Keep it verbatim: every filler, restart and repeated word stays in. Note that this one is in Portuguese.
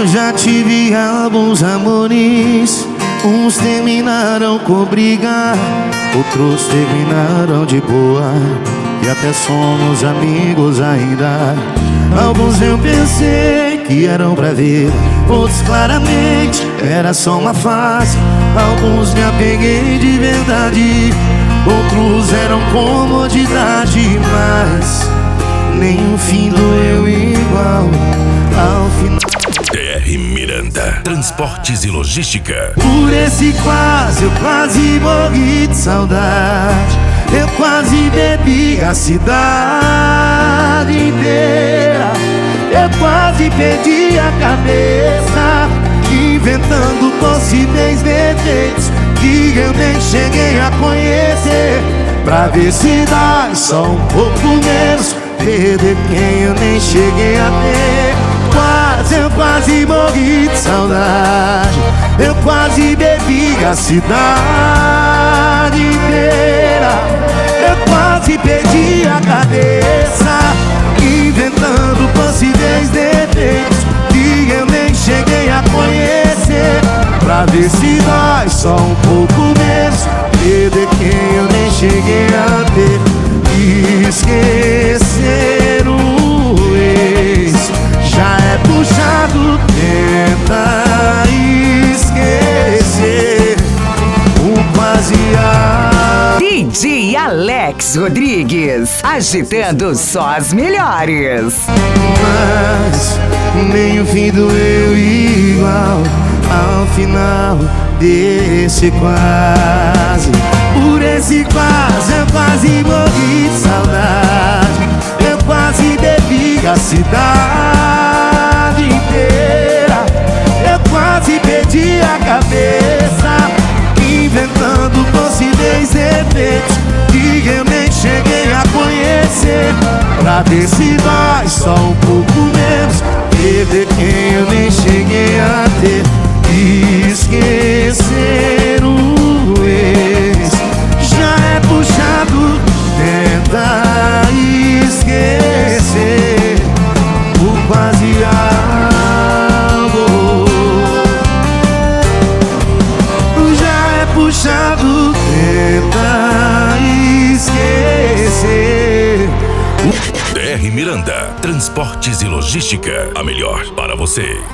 Eu já tive alguns amores, uns terminaram com briga, outros terminaram de boa, e até somos amigos ainda. Alguns eu pensei que eram pra ver, outros claramente era só uma fase. Alguns me apeguei de verdade, outros eram comodidade, mas nenhum fim doeu igual ao final. D R Miranda, Transportes e Logística. Por esse quase, eu quase morri de saudade. Eu quase bebi a cidade inteira. Eu quase perdi a cabeça, inventando possíveis defeitos que eu nem cheguei a conhecer, pra ver se dá só um pouco menos, perder quem eu nem cheguei a ter. Quase, eu quase morri de saudade. Eu quase bebi a cidade inteira. Eu quase perdi a cabeça, inventando possíveis defeitos que eu nem cheguei a conhecer, pra ver se dói só um pouco menos, perder quem eu nem cheguei a ter. Esquecer o ex já é puxado, tenta esquecer o quase a... D J Alex Rodrigues, agitando só as melhores. Mas nem o fim doeu igual ao final desse quase. Por esse quase, eu quase morri de saudade. Eu quase bebi a cidade inteira. Eu quase perdi a cabeça, inventando possíveis defeitos que eu nem cheguei a conhecer, pra ver se dói só um pouco menos, perder quem eu nem cheguei a ter. Esquecer o ex já é puxado, tenta esquecer o quase amor. Já é puxado, tenta esquecer. D R Miranda, Transportes e Logística, a melhor para você.